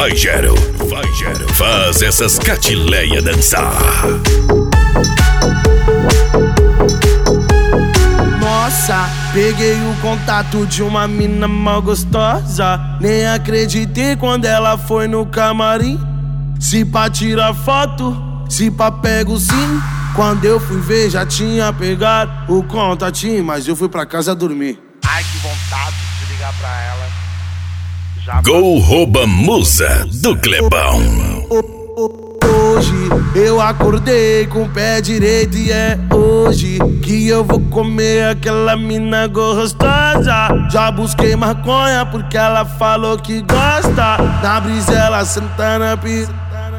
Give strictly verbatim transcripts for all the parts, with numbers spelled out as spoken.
Vai, Gero, vai, Gero, faz essas catileia dançar. Nossa, peguei o contato de uma mina mal gostosa. Nem acreditei quando ela foi no camarim. Se pá tirar foto, se pá pego sim. Quando eu fui ver já tinha pegado o contatinho, mas eu fui pra casa dormir. Ai, que vontade de ligar pra ela. Já Gol rouba musa do Clebão. Hoje eu acordei com o pé direito e é hoje que eu vou comer aquela mina gostosa. Já busquei maconha porque ela falou que gosta. Na brisa ela senta na piroca,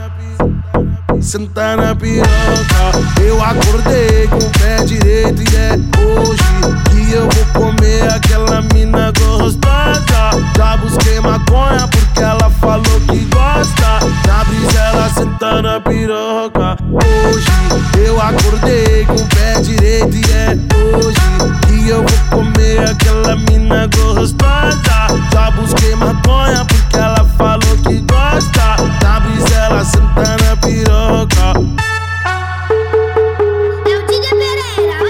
senta na piroca. Eu acordei com o pé direito e é hoje que eu vou comer aquela mina gostosa. Já busquei maconha porque ela falou que gosta. Na brisa ela senta na piroca. Hoje eu acordei com o pé direito e é hoje que eu vou comer aquela mina gostosa. Já busquei maconha porque ela falou que gosta. Na brisa ela senta na piroca. É o Diga Pereira,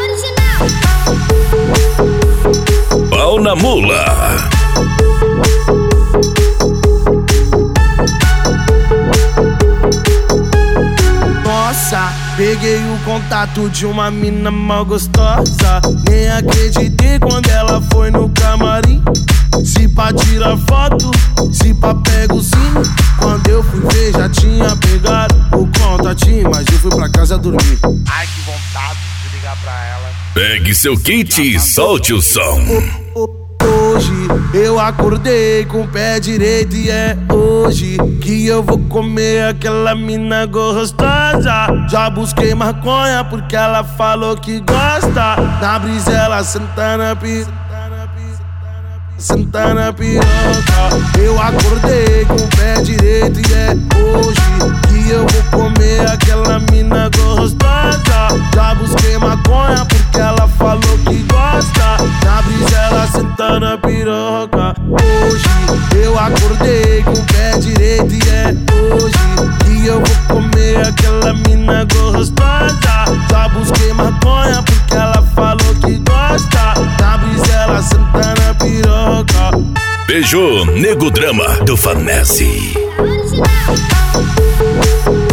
original. Pau na mula. Nossa, peguei o contato de uma mina mal gostosa. Nem acreditei quando ela foi no camarim. Se pá tirar foto, se pá pego sim. Quando eu fui ver já tinha pegado o contatinho, mas eu fui pra casa dormir. Ai, que vontade de ligar pra ela. Pegue seu kit e solte o som. Hoje eu acordei com o pé direito e é hoje que eu vou comer aquela mina gostosa. Já busquei maconha porque ela falou que gosta. Na brisa ela senta na piroca, senta na piroca. Eu acordei com o pé direito e é hoje que eu vou comer aquela mina gostosa. Já busquei maconha porque ela falou que gosta. Na brisa ela senta na piroca. Hoje eu acordei com o pé direito e é hoje que eu vou comer aquela mina gostosa. Já busquei maconha porque ela falou que gosta. Na brisa ela senta na piroca. Beijou Nego Drama do Fanese. Original.